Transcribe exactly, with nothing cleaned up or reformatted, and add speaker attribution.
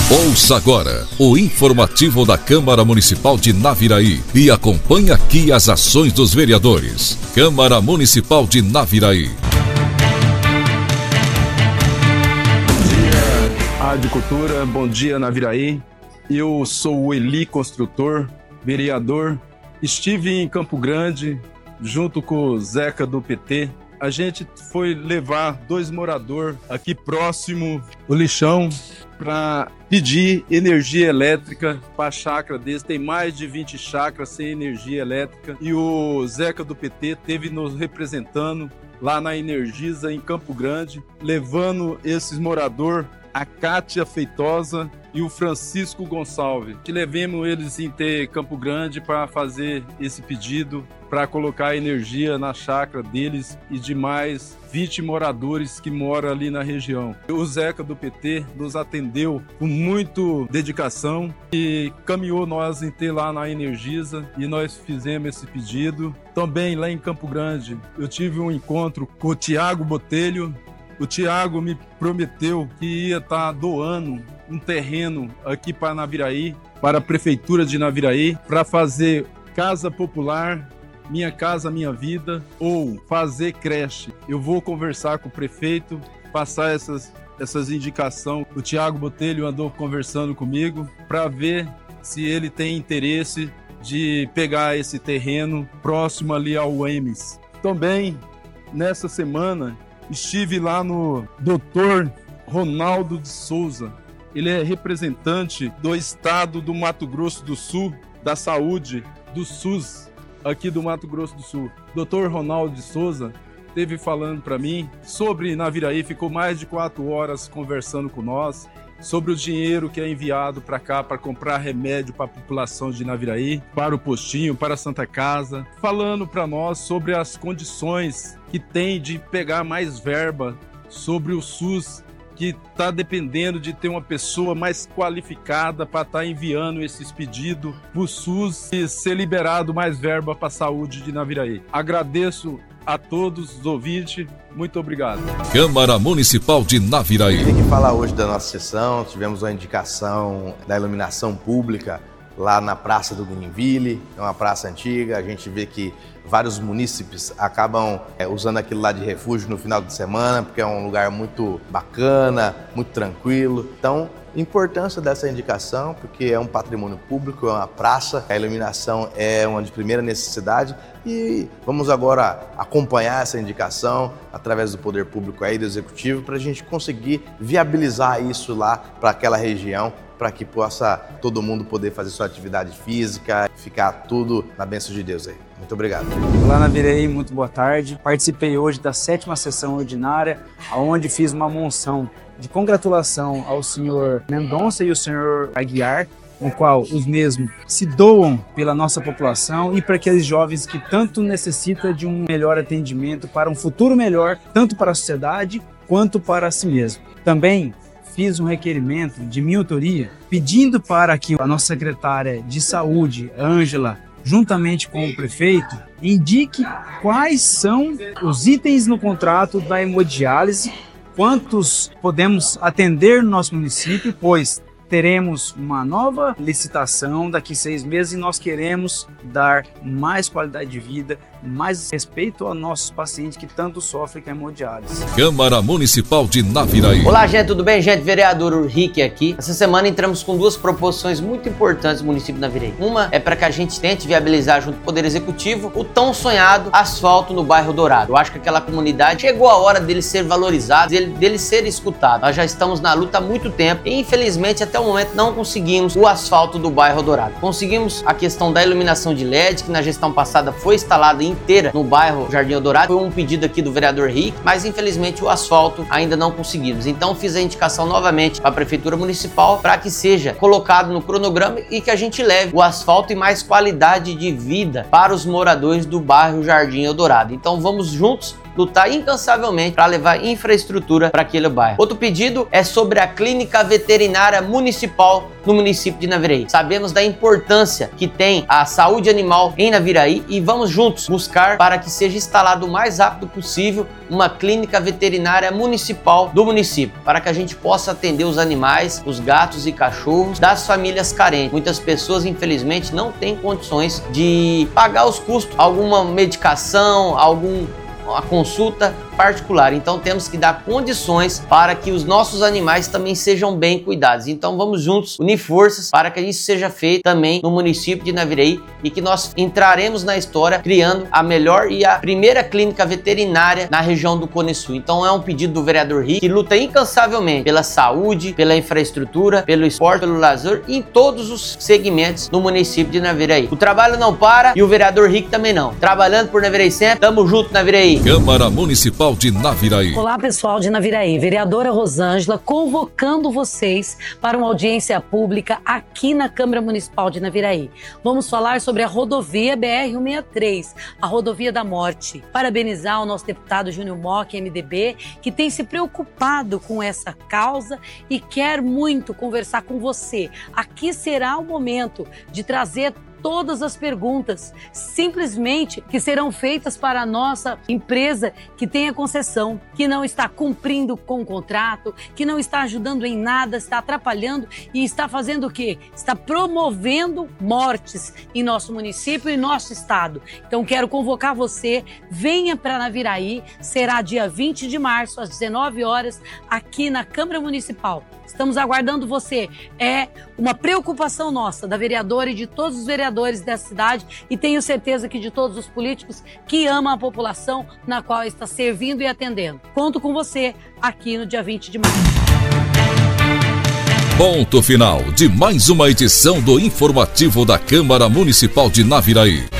Speaker 1: Ouça agora o informativo da Câmara Municipal de Naviraí e acompanhe aqui as ações dos vereadores. Câmara Municipal de Naviraí.
Speaker 2: Bom dia, Rádio Cultura, bom dia, Naviraí. Eu sou o Eli Construtor, vereador. Estive em Campo Grande, junto com o Zeca do P T. A gente foi levar dois moradores aqui próximo do lixão para pedir energia elétrica para a chácara deles. Tem mais de vinte chácaras sem energia elétrica. E o Zeca do P T esteve nos representando lá na Energisa, em Campo Grande, levando esses moradores, a Cátia Feitosa e o Francisco Gonçalves, que levemos eles em ter Campo Grande para fazer esse pedido, para colocar energia na chácara deles e de mais vinte moradores que moram ali na região. O Zeca do P T nos atendeu com muita dedicação e caminhou nós em ter lá na Energisa e nós fizemos esse pedido. Também lá em Campo Grande eu tive um encontro com o Tiago Botelho. O Tiago me prometeu que ia estar doando um terreno aqui para Naviraí, para a Prefeitura de Naviraí, para fazer casa popular, Minha Casa Minha Vida, ou fazer creche. Eu vou conversar com o prefeito, passar essas, essas indicações. O Tiago Botelho andou conversando comigo para ver se ele tem interesse de pegar esse terreno próximo ali ao E M S. Também, nessa semana, estive lá no doutor Ronaldo de Souza. Ele é representante do estado do Mato Grosso do Sul, da saúde, do SUS, aqui do Mato Grosso do Sul. doutor Ronaldo de Souza esteve falando para mim sobre Naviraí, ficou mais de quatro horas conversando com nós, sobre o dinheiro que é enviado para cá para comprar remédio para a população de Naviraí, para o postinho, para a Santa Casa, falando para nós sobre as condições que tem de pegar mais verba sobre o SUS, que está dependendo de ter uma pessoa mais qualificada para estar tá enviando esses pedidos para o SUS e ser liberado mais verba para a saúde de Naviraí. Agradeço a todos os ouvintes, muito obrigado.
Speaker 1: Câmara Municipal de Naviraí.
Speaker 3: Tem que falar hoje da nossa sessão, tivemos uma indicação da iluminação pública lá na Praça do Greenville, é uma praça antiga, a gente vê que vários munícipes acabam é, usando aquilo lá de refúgio no final de semana, porque é um lugar muito bacana, muito tranquilo. Então, importância dessa indicação, porque é um patrimônio público, é uma praça, a iluminação é uma de primeira necessidade e vamos agora acompanhar essa indicação através do poder público aí, do executivo, para a gente conseguir viabilizar isso lá para aquela região, para que possa todo mundo poder fazer sua atividade física, ficar tudo na bênção de Deus aí. Muito obrigado.
Speaker 4: Olá, Naviraí, muito boa tarde. Participei hoje da sétima sessão ordinária, onde fiz uma moção de congratulação ao senhor Mendonça e ao senhor Aguiar, no qual os mesmos se doam pela nossa população e para aqueles jovens que tanto necessitam de um melhor atendimento para um futuro melhor, tanto para a sociedade quanto para si mesmo. Também fiz um requerimento de minha autoria, pedindo para que a nossa secretária de saúde, Ângela, juntamente com o prefeito, indique quais são os itens no contrato da hemodiálise, quantos podemos atender no nosso município, pois teremos uma nova licitação daqui a seis meses e nós queremos dar mais qualidade de vida, mais respeito aos nossos pacientes que tanto sofrem com a hemodiálise.
Speaker 1: Câmara Municipal de Naviraí.
Speaker 5: Olá, gente, tudo bem? Gente, vereador Ulrich aqui. Essa semana entramos com duas proposições muito importantes no município de Naviraí. Uma é para que a gente tente viabilizar junto ao Poder Executivo o tão sonhado asfalto no bairro Dourado. Eu acho que aquela comunidade chegou a hora dele ser valorizado, dele, dele ser escutado. Nós já estamos na luta há muito tempo e infelizmente até o momento não conseguimos o asfalto do bairro Dourado. Conseguimos a questão da iluminação de L E D, que na gestão passada foi instalada inteira no bairro Jardim Eldorado. Foi um pedido aqui do vereador Rick, mas infelizmente o asfalto ainda não conseguimos. Então fiz a indicação novamente para a Prefeitura Municipal para que seja colocado no cronograma e que a gente leve o asfalto e mais qualidade de vida para os moradores do bairro Jardim Eldorado. Então vamos juntos lutar incansavelmente para levar infraestrutura para aquele bairro. Outro pedido é sobre a clínica veterinária municipal no município de Naviraí. Sabemos da importância que tem a saúde animal em Naviraí e vamos juntos buscar para que seja instalado o mais rápido possível uma clínica veterinária municipal do município, para que a gente possa atender os animais, os gatos e cachorros das famílias carentes. Muitas pessoas, infelizmente, não têm condições de pagar os custos, alguma medicação, algum a consulta particular. Então temos que dar condições para que os nossos animais também sejam bem cuidados. Então vamos juntos unir forças para que isso seja feito também no município de Naviraí e que nós entraremos na história criando a melhor e a primeira clínica veterinária na região do Cone Sul. Então é um pedido do vereador Rick, que luta incansavelmente pela saúde, pela infraestrutura, pelo esporte, pelo lazer e em todos os segmentos no município de Naviraí. O trabalho não para e o vereador Rick também não. Trabalhando por Naviraí sempre, tamo junto, Naviraí.
Speaker 1: Câmara Municipal de Naviraí.
Speaker 6: Olá, pessoal de Naviraí. Vereadora Rosângela convocando vocês para uma audiência pública aqui na Câmara Municipal de Naviraí. Vamos falar sobre a rodovia B R cento e sessenta e três, a rodovia da morte. Parabenizar o nosso deputado Júnior Mock, M D B, que tem se preocupado com essa causa e quer muito conversar com você. Aqui será o momento de trazer todas as perguntas, simplesmente, que serão feitas para a nossa empresa que tem a concessão, que não está cumprindo com o contrato, que não está ajudando em nada, está atrapalhando e está fazendo o quê? Está promovendo mortes em nosso município e nosso estado. Então quero convocar você, venha para Naviraí, será dia vinte de março, às dezenove horas, aqui na Câmara Municipal. Estamos aguardando você. É uma preocupação nossa, da vereadora e de todos os vereadores dessa cidade, e tenho certeza que de todos os políticos que amam a população na qual está servindo e atendendo. Conto com você aqui no dia vinte de março.
Speaker 1: Ponto final de mais uma edição do Informativo da Câmara Municipal de Naviraí.